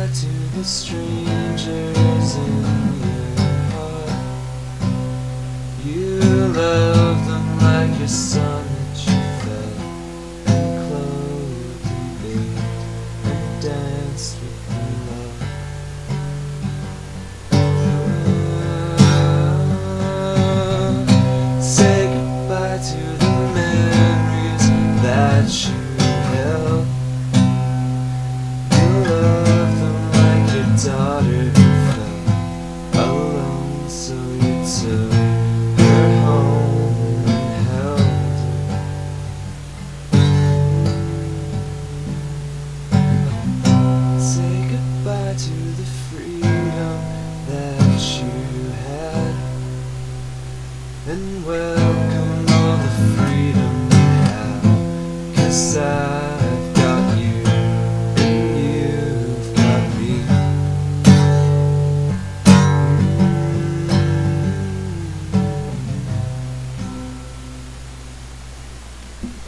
to the strangers in your heart. You love them like your son.